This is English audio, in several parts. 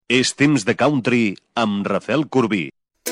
És temps de country amb Rafael Corbí.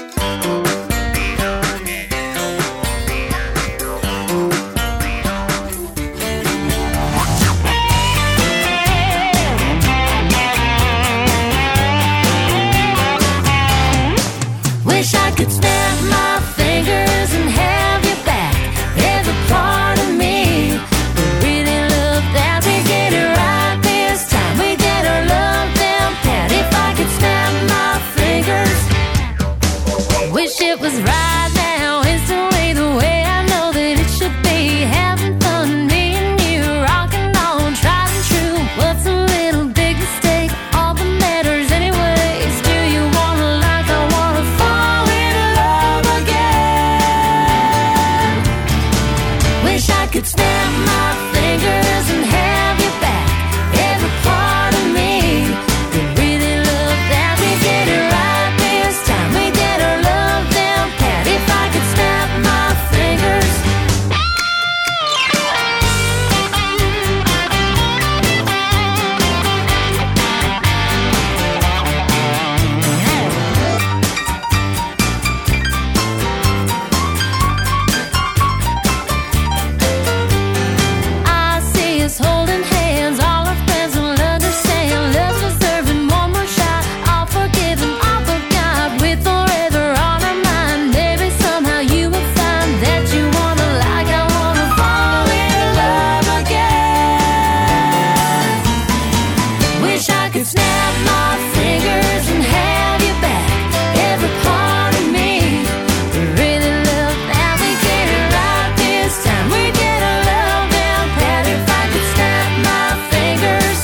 Wish I could snap my fingers and have you back. There's a part of me that really love that we get it right this time. We get our love down pat. If I could snap my fingers, wish it was right now, instantly the way I know that it should be. Having fun, me and you, rocking on, tried and true. What's a little big mistake? All that matters anyways. Do you wanna like I wanna fall in love again? Wish I could snap my fingers and have you back. Every part of me that really love that we get it right this time. We get our love down pat. If I could snap my fingers. I see us holding hands, all our friends will understand. Love's deserving one more shot. I'll forgive and I'll forgot. With forever on our mind, maybe somehow you will find that you wanna like I wanna fall in love again. Wish I could snap my fingers and have you back. Every part of me that really love that we get it right this time. We get our love down pat. If I could snap my fingers,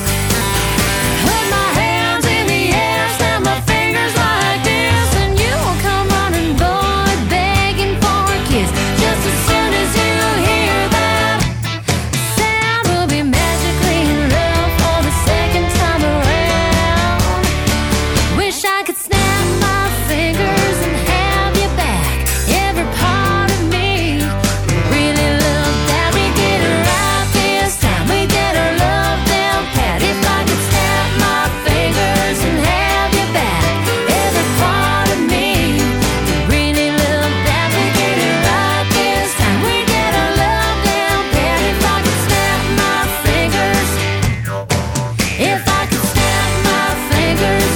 put my hands in the air, snap my fingers like this, and you will come running, boy, begging for a kiss. Just as soon as you hear that sound, we'll be magically in love for the second time around. Wish I could snap my fingers and have you back. Every part of me really love that we get it right this time. We get our love down pat. If I could snap my fingers and have you back. Every part of me really love that we get it right this time. We get our love down pat. If I could snap my fingers. If I could snap my fingers.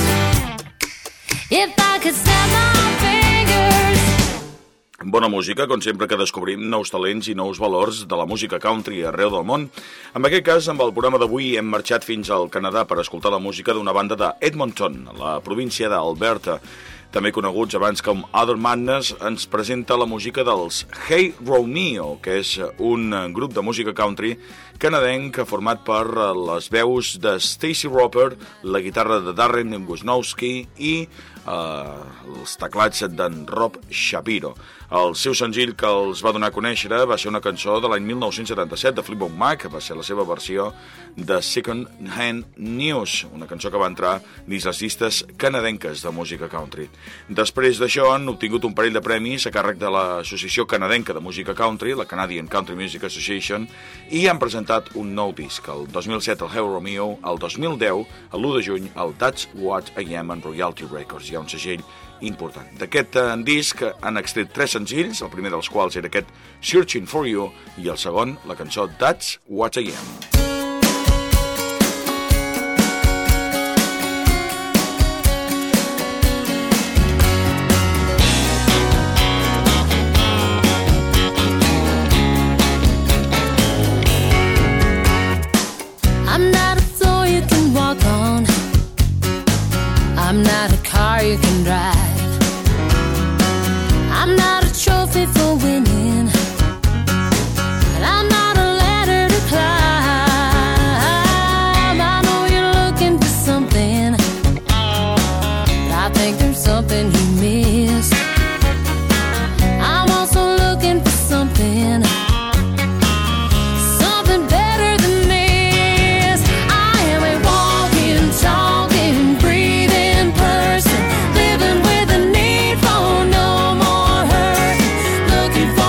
If I could snap my fingers. Bona música, com sempre que descobrim nous talents i nous valors de la música country arreu del món. En aquest cas, amb el programa d'avui hem marxat fins al Canadà per escoltar la música d'una banda de Edmonton, la província d'Alberta. També coneguts abans com Other Madness, ens presenta la música dels Hey Romeo, que és un grup de música country canadenc format per les veus de Stacey Roper, la guitarra de Darren Wisnowski i els teclats d'en Rob Shapiro. El seu senzill que els va donar a conèixer va ser una cançó de l'any 1977 de Fleetwood Mac, va ser la seva versió de Second Hand News, una cançó que va entrar dins les llistes canadenques de música country. Després d'això han obtingut un parell de premis a càrrec de l'Associació Canadenca de Música Country, la Canadian Country Music Association, i han presentat un nou disc, el 2007 el Hey Romeo, el 2010, l'1 de juny, el That's What I Am en Royalty Records. Hi ha un segell important. D'aquest disc han extret 3 senzills, el primer dels quals era aquest Searching for You i el segon, la cançó That's What I Am. I'm not a floor you can walk on. I'm not a car you can drive. I'm not a trophy for winning. And I'm not a ladder to climb. I know you're looking for something, but I think there's something you missed. I'm also looking for something better than this. I am a walking, talking, breathing person, living with a need for no more hurt, looking for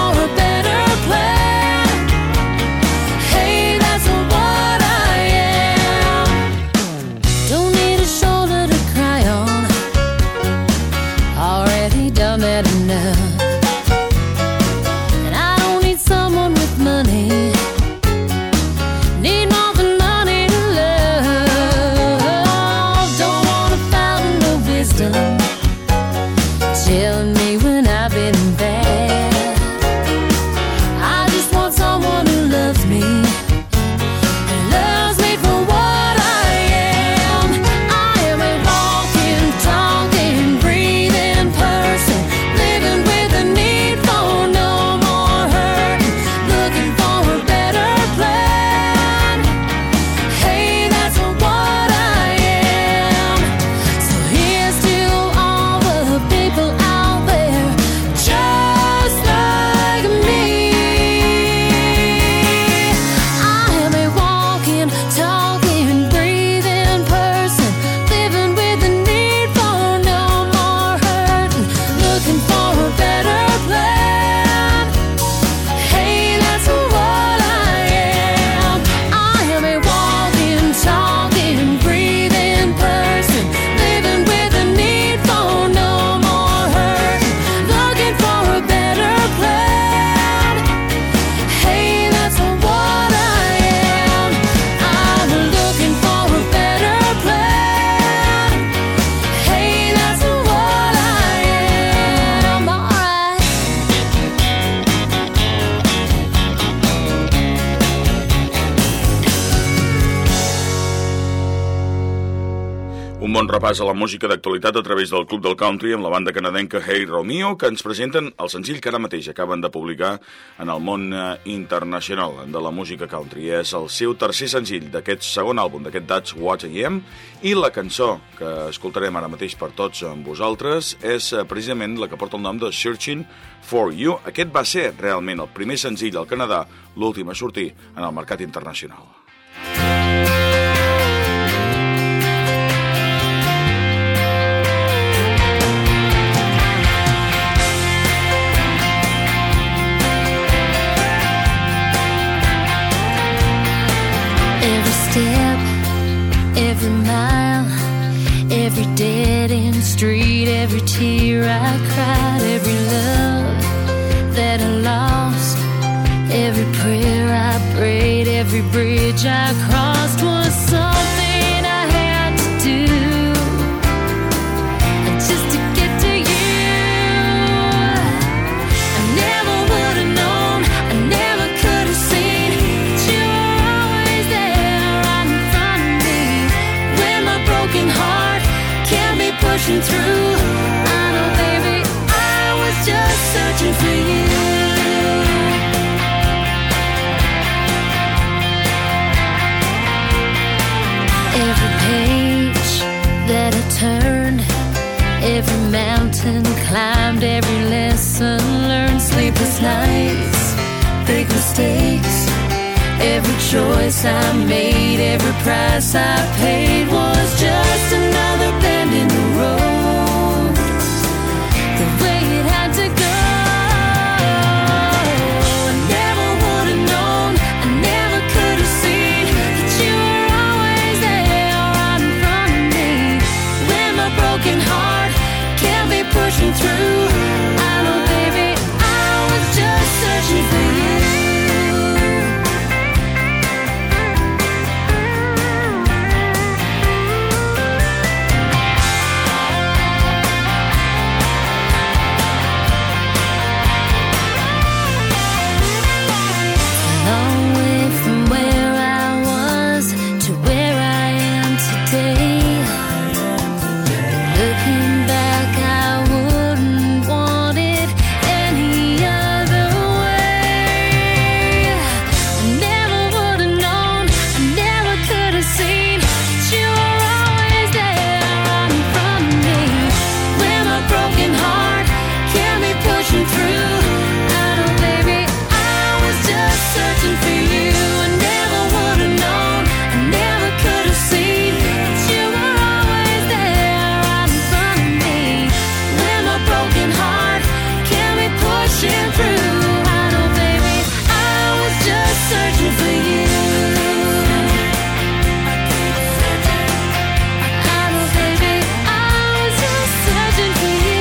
Un bon repàs a la música d'actualitat a través del Club del Country amb la banda canadenca Hey Romeo, que ens presenten el senzill que ara mateix acaben de publicar en el món internacional de la música country. És el seu tercer senzill d'aquest segon àlbum, d'aquest That's What I Am, i la cançó que escoltarem ara mateix per tots amb vosaltres és precisament la que porta el nom de Searching for You. Aquest va ser realment el primer senzill al Canadà, l'últim a sortir en el mercat internacional. Every mile, every dead-end street, every tear I cried, every love that I lost, every prayer I prayed, every bridge I crossed was something I had to do just to get to you. I never would have known, I never could have seen that you were always there right in front of me. When my broken heart can't be pushing through, I know, baby, I was just searching for you. Every page that I turned, every mountain climbed, every lesson learned, sleepless nights, big mistakes, every choice I made, every price I paid was just another bend in the road, the way it had to go. I never would have known, I never could have seen that you were always there right in front of me. When my broken heart can't be pushing through, I know, baby, I was just searching for you. Long way from where I was to where I am today. Looking back, I wouldn't want it any other way. I never would have known, I never could have seen that you were always there right in front of me. When my broken heart can't be pushing through, I know, baby, I was just searching for you. I never would have known, I never could have seen that you were always there right in front of me. When my broken heart can't be pushing through, I know, baby, I was just searching for you. I know, baby, I was just searching for you.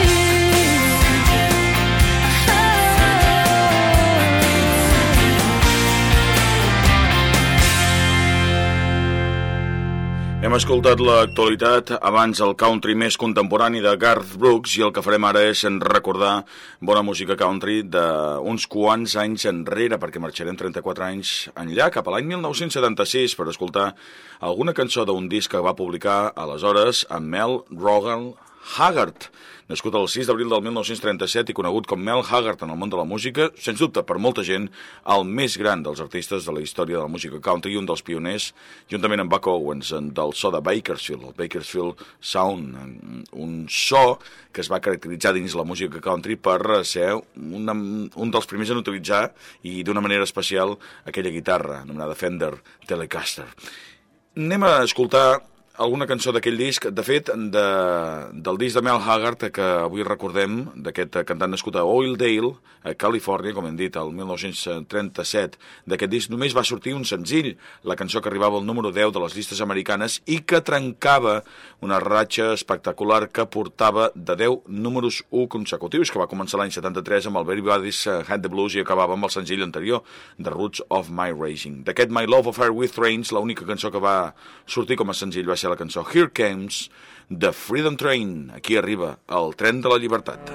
Hem escoltat l'actualitat, abans el country més contemporani de Garth Brooks, i el que farem ara és recordar bona música country d'uns quants anys enrere, perquè marxarem 34 anys enllà, cap a l'any 1976, per escoltar alguna cançó d'un disc que va publicar aleshores amb Mel Rogan Haggard, nascut el 6 d'abril del 1937 i conegut com Mel Haggard en el món de la música, sens dubte per molta gent el més gran dels artistes de la història de la música country i un dels pioners, juntament amb Buck Owens, del so de Bakersfield, el Bakersfield Sound, un so que es va caracteritzar dins la música country per ser un dels primers en utilitzar, i d'una manera especial, aquella guitarra anomenada Fender Telecaster. Anem a escoltar alguna cançó d'aquell disc, de fet, del disc de Mel Haggard, que avui recordem, d'aquest cantant nascut a Oildale, a Califòrnia, com hem dit, el 1937. D'aquest disc només va sortir un senzill, la cançó que arribava al número 10 de les llistes americanes i que trencava una ratxa espectacular que portava de 10 números 1 consecutius, que va començar l'any 73 amb el Everybody's Had the Blues i acabava amb el senzill anterior, The Roots of My Racing. D'aquest My Love Affair with Trains, l'única cançó que va sortir com a senzill va ser la cançó Here Comes the Freedom Train. Aquí arriba el tren de la llibertat.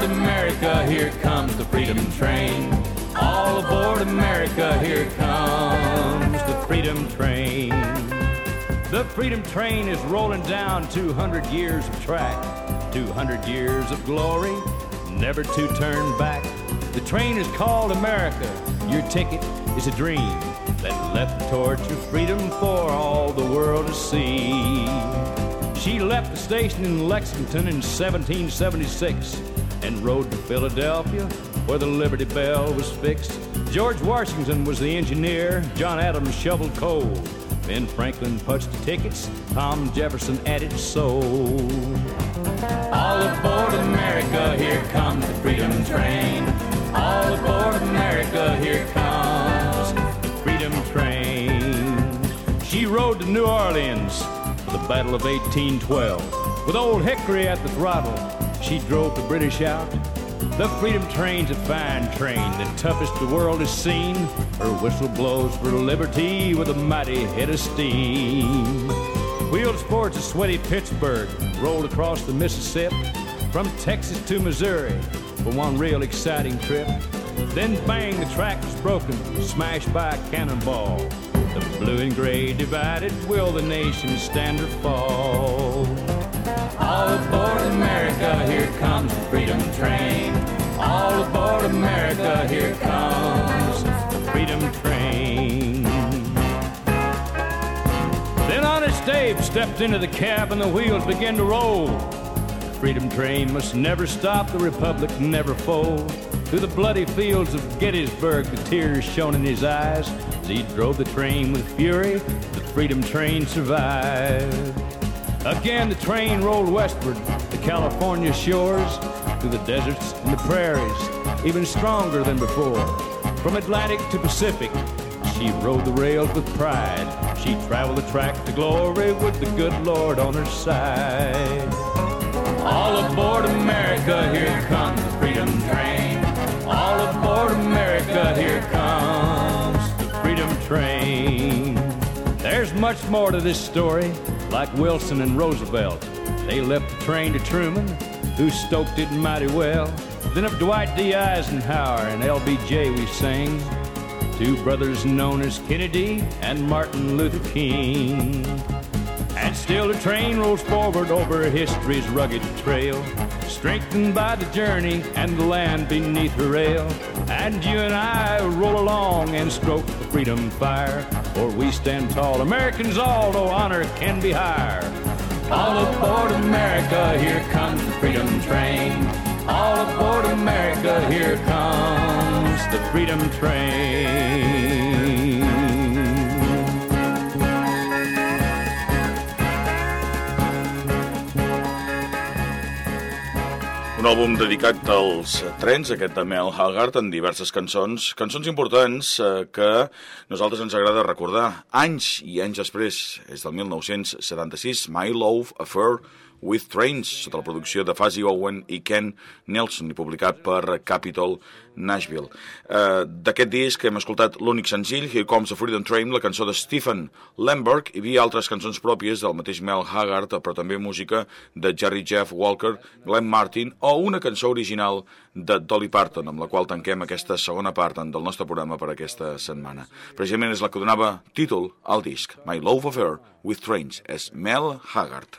America, here comes the freedom train. All aboard America, here comes the freedom train. The freedom train is rolling down 200 years of track, 200 years of glory, never to turn back. The train is called America. Your ticket is a dream that left the torch of freedom for all the world to see. She left the station in Lexington in 1776 and rode to Philadelphia where the Liberty Bell was fixed. George Washington was the engineer, John Adams shoveled coal, Ben Franklin punched the tickets, Tom Jefferson added soul. All aboard America, here comes the freedom train. All aboard America, here comes the freedom train. She rode to New Orleans for the Battle of 1812. With old Hickory at the throttle, she drove the British out. The freedom train's a fine train, the toughest the world has seen. Her whistle blows for liberty with a mighty head of steam. Wheeled towards a sweaty Pittsburgh, rolled across the Mississippi, from Texas to Missouri for one real exciting trip. Then bang, the track was broken, smashed by a cannonball. The blue and gray divided, will the nation stand or fall? All aboard America, here comes the freedom train. All aboard America, here comes the freedom train. Then Honest Dave stepped into the cab and the wheels began to roll. The freedom train must never stop, the republic never fold. Through the bloody fields of Gettysburg, the tears shone in his eyes. As he drove the train with fury, the freedom train survived. Again the train rolled westward, to California shores, through the deserts and the prairies, even stronger than before. From Atlantic to Pacific, she rode the rails with pride. She traveled the track to glory with the good Lord on her side. All aboard America, here comes the freedom train. All aboard America, here comes the freedom train. There's much more to this story. Like Wilson and Roosevelt, they left the train to Truman, who stoked it mighty well. Then of Dwight D. Eisenhower and LBJ we sing, two brothers known as Kennedy and Martin Luther King. And still the train rolls forward over history's rugged trail, strengthened by the journey and the land beneath her rail. And you and I roll along and stroke the freedom fire, for we stand tall, Americans all, though honor can be higher. All aboard America, here comes the freedom train. All aboard America, here comes the freedom train. Un àlbum dedicat als trens, aquest de Mel Haggard, en diverses cançons importants que nosaltres ens agrada recordar. Anys i anys després, és del 1976, My Love Affair with Trains, sota la producció de Fuzzy Owen i Ken Nelson, i publicat per Capitol Nashville. D'aquest disc hem escoltat l'únic senzill, Here Comes the Freedom Train, la cançó de Stephen Lemberg. Hi havia altres cançons pròpies del mateix Mel Haggard, però també música de Jerry Jeff Walker, Glenn Martin, o una cançó original de Dolly Parton, amb la qual tanquem aquesta segona part del nostre programa per aquesta setmana. Precisament és la que donava títol al disc, My Love Affair with Trains, és Mel Haggard.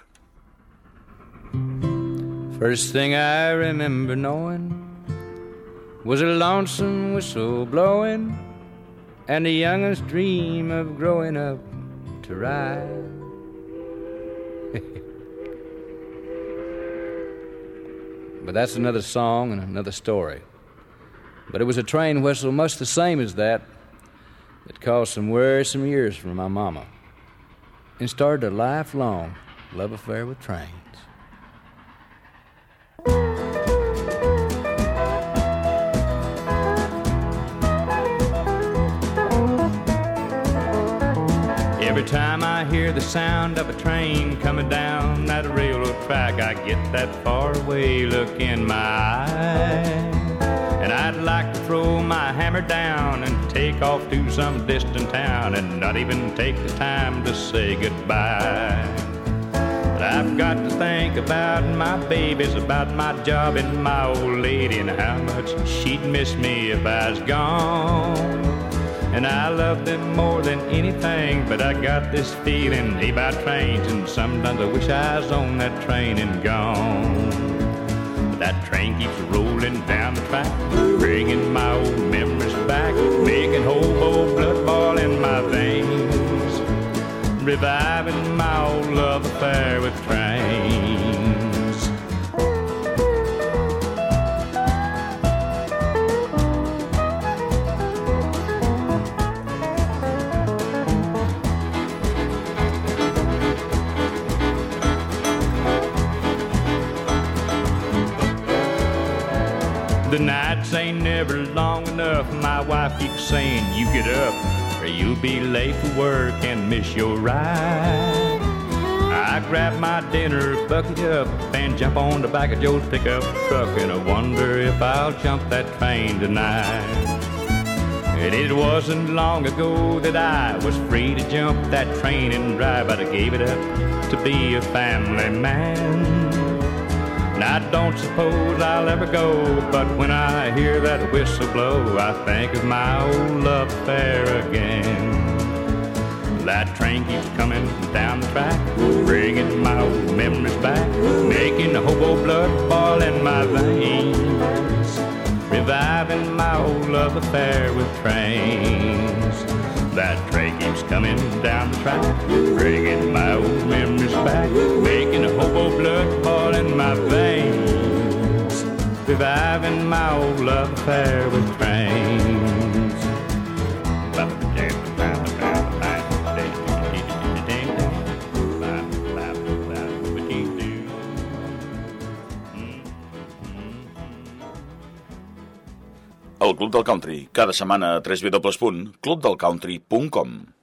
First thing I remember knowing was a lonesome whistle blowing and the youngest dream of growing up to ride. But that's another song and another story. But it was a train whistle much the same as that caused some worrisome years for my mama and started a lifelong love affair with trains. Every time I hear the sound of a train coming down that railroad track, I get that faraway look in my eye. And I'd like to throw my hammer down and take off to some distant town and not even take the time to say goodbye. But I've got to think about my babies, about my job and my old lady, and how much she'd miss me if I was gone. And I love them more than anything, but I got this feeling about trains, and sometimes I wish I was on that train and gone. But that train keeps rolling down the track, bringing my old memories back, making hobo blood boil in my veins, reviving my old love affair with trains. The nights ain't never long enough. My wife keeps saying, you get up or you'll be late for work and miss your ride. I grab my dinner, bucket up, and jump on the back of Joe's pickup truck, and I wonder if I'll jump that train tonight. And it wasn't long ago that I was free to jump that train and drive, but I gave it up to be a family man. And I don't suppose I'll ever go, but when I hear that whistle blow, I think of my old love affair again. That train keeps coming down the track, bringing my old memories back, making the hobo blood boil in my veins, reviving my old love affair with trains. That train keeps coming down the track, bringing my old memories back, making the hobo blood boil in my veins, reviving my old love affair with trains. El Club del Country, cada setmana a www.clubdelcountry.com.